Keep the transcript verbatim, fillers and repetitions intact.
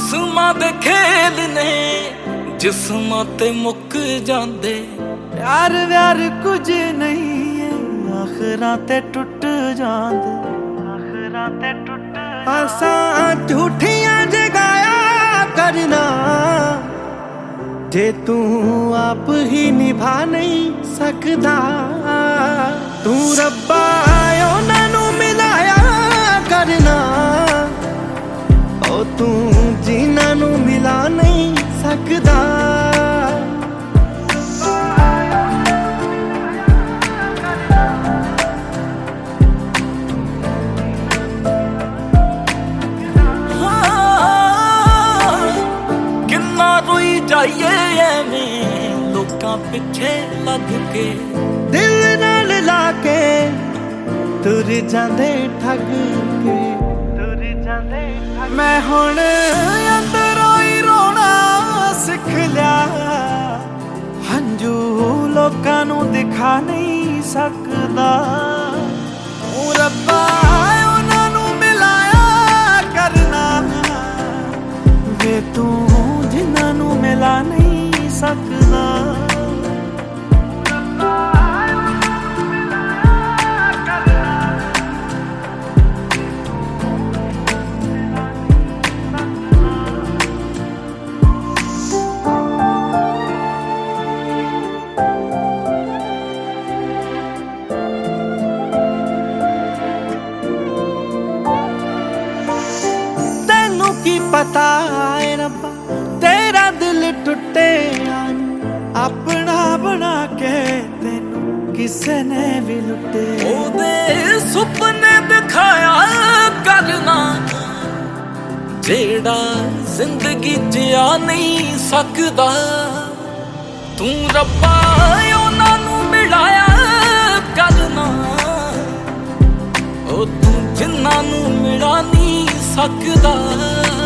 ਆਸਮਾਂ ਦੇ ਖੇਲ ਨੇ ਜਿਸਮਾਂ ਤੇ ਮੁੱਕ ਜਾਂਦੇ। प्यार व्यार कुछ नहीं है आखिरां ते टुट जांदे। आखिरां ते टुट आसां झूठियां जगाया करना जे तू आप ही निभा नहीं सकदा। तू रब्बा उन्हां नूं मिलाया करना ओ तू जिन्हां नूं मिला नहीं सकदा। जाइए एवें लोकां पिछे लग के दिल नाल लाके तुर जांदे ठग के तुर जांदे ठग। मैं हुण अंदरों ही रोना सिख लिया हंजू लोकां नूं दिखा नहीं सकदा। ओ रब्बा उन्हां नूं मिलाया करना वे तू जिन्हां नूं मिला नहीं सकदा। तैनू की पता है रब्बा तेरा दिल टुटे अपना बना के तेनू किसे ने भी लुटे। ओदे सुपने दिखाया करना जेड़ा जिंदगी जिया नहीं सकदा। तू रब्बा उन्हां नूं मिलाया करना ओ तू जिन्हां नूं मिला नहीं सकदा।